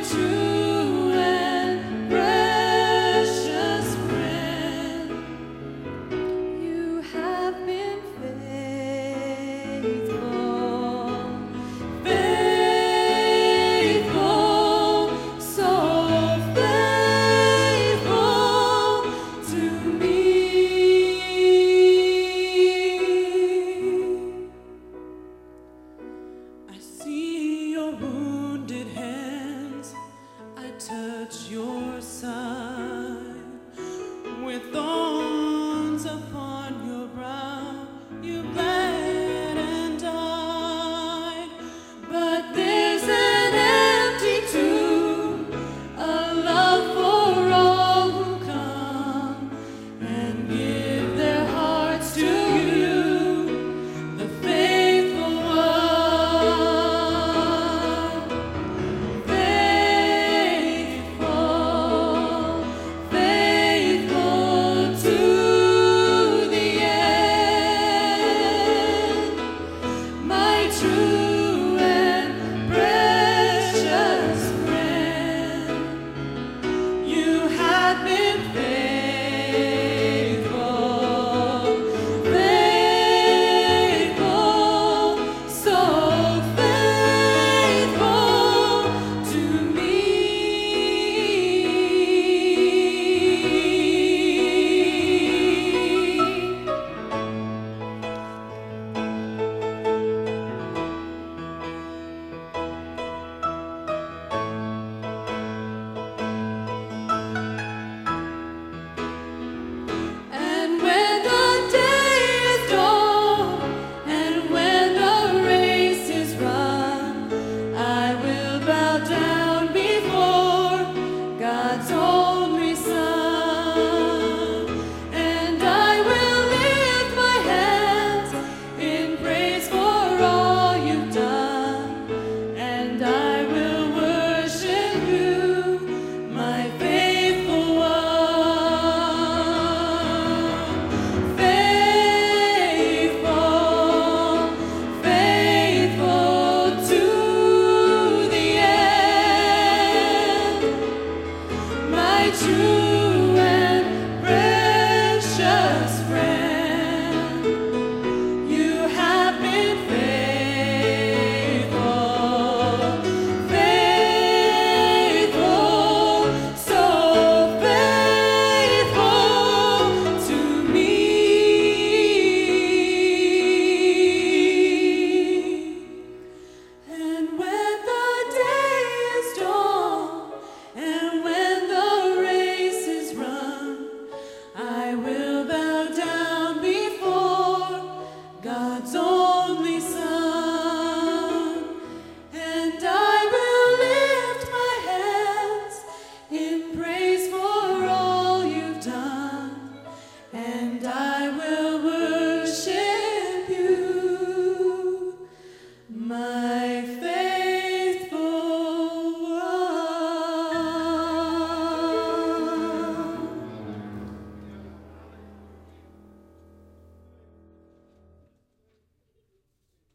true and precious friend. You have been faithful, faithful, so faithful to me. I see your wounded hands, I touch your side. With thorns upon your brow, you bled and died. But there's an empty tomb, a love for all who come and give their hearts to you, the faithful one. Faithful, faithful to the end, my true and precious friend. You have been faithful, faithful, so faithful to me. And when the day is done, and when the race is run, I will bow down before God's only Son, and I will lift my hands in praise for all you've done, and I will worship you, my faithful one. Faithful, faithful to the end, my true and precious friend. You have been faithful, faithful, so faithful to me. And when the day is done, and when the race is run, I will bow down before God's only Son, and I will lift my hands in praise for all you've done, and I will worship you, my